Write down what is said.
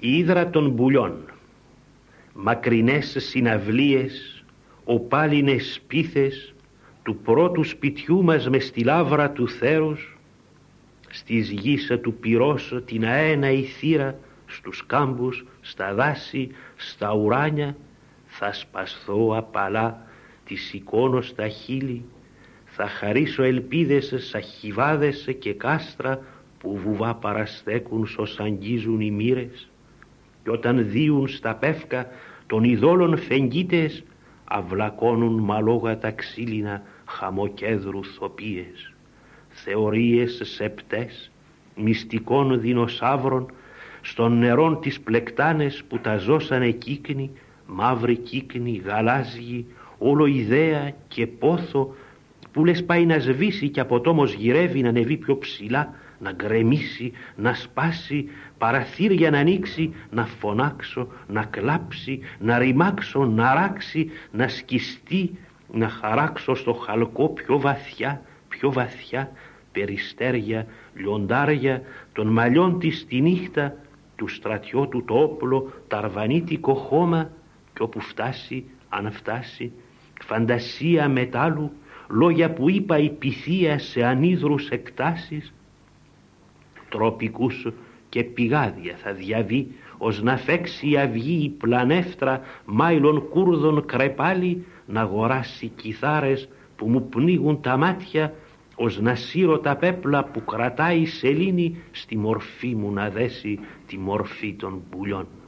Η ύδρα των μπουλιών, μακρινές συναυλίες, οπάλινες σπίθες του πρώτου σπιτιού μας με στη λάβρα του θέρους, στις γης του πυρός την αέναη θύρα, στους κάμπους, στα δάση, στα ουράνια, θα σπασθώ απαλά της εικόνος τα χείλη, θα χαρίσω ελπίδες σαν χιβάδες και κάστρα που βουβά παραστέκουν σως αγγίζουν οι μοίρες, κι όταν δίουν στα πεύκα των ειδόλων φεγγίτες αυλακώνουν μαλόγα τα ξύλινα χαμοκέδρου θοπίες, θεωρίες σεπτές μυστικών δεινοσαύρων στον νερόν τις πλεκτάνες που τα ζώσανε κύκνοι, μαύροι κύκνοι, γαλάζιοι, όλο ιδέα και πόθο που λες πάει να σβήσει και από τόμος γυρεύει να ανεβεί πιο ψηλά, να γκρεμίσει, να σπάσει, παραθύρια να ανοίξει, να φωνάξω, να κλάψει, να ρημάξω, να ράξει, να σκιστεί, να χαράξω στο χαλκό πιο βαθιά, περιστέρια, λιοντάρια, των μαλλιών της τη νύχτα, του στρατιώτου το όπλο, ταρβανίτικο χώμα, κι όπου φτάσει, αν φτάσει, φαντασία μετάλλου, λόγια που είπα η πυθία σε ανίδρους εκτάσεις, τροπικούς και πηγάδια θα διαβεί, ως να φέξει η αυγή η πλανεύτρα μάιλων Κούρδων κρεπάλι, να αγοράσει κιθάρες που μου πνίγουν τα μάτια, ως να σύρω τα πέπλα που κρατάει η σελήνη στη μορφή μου να δέσει τη μορφή των πουλιών.